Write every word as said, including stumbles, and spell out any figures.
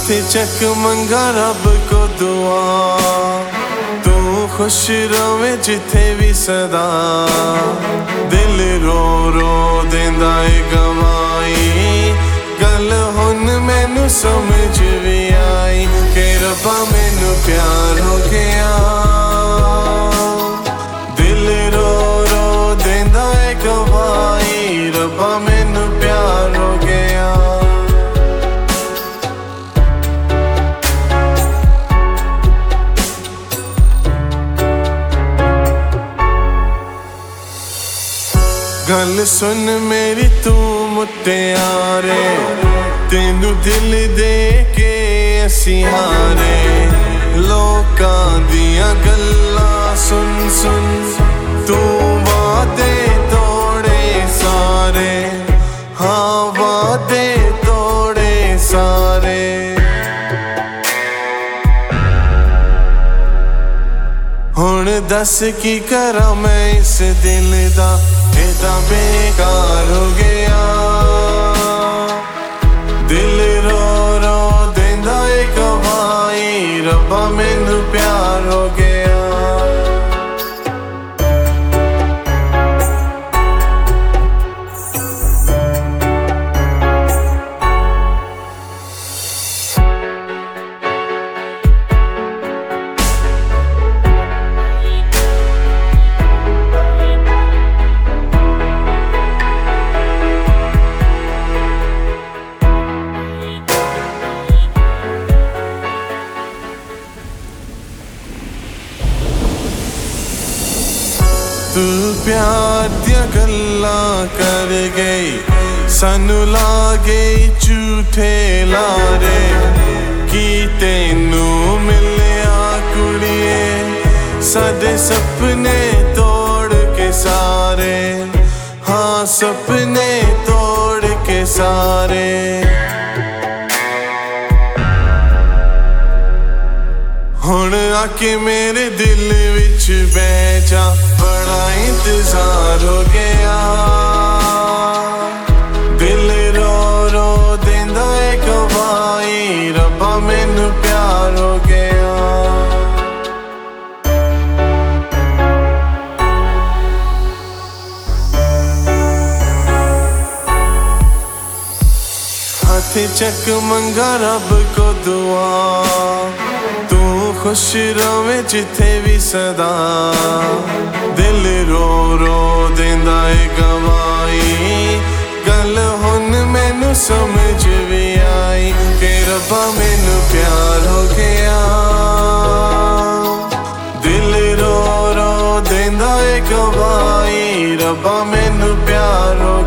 हाथी चक मंगा रब को दुआ, तू खुश रवे जिथे भी सदा। दिल रो रो देंदा है गवाई, गल हुन मैनू समझ भी आई कि रब्बा मैनू प्यार हो गया। दिल रो रो देंदा है गवाई, रब्बा मैनू प्यार हो गया। गल सुन मेरी तू मुटियारे, तेनू दिल दे के असी हारे। लोकां दियां गल्लां सुन सुन तू वादे तोड़े सारे, हाँ वादे तोड़े सारे। हुण दस की करा मैं इस दिल दा, एदा बेकार हो गया। दिल रो रो देंदा है गवाही, रब्बा मैनू प्यार हो गया। तू प्यार दियां गल्लां कर गई, सानू ला गई झूठे लारे। की तेनू मिलिया कुड़िए, साडे सपने तोड़ के सारे, हाँ सपने तोड़ के सारे। हुण आके मेरे दिल विच बैठ जा, बड़ा इंतजार हो गया। दिल रो रो देंदा है गवाही, रब्बा मैनू प्यार हो गया। हाथी चक मंगा रब को दुआ, तू खुश रवे जिथे भी सदा। दिल रो रो देंदा है गवाई, गल हुन मैनू समझ भी आई कि रब्बा मैनू प्यार हो गया। दिल रो रो देंदा है गवाई, रब्बा मैनू प्यार हो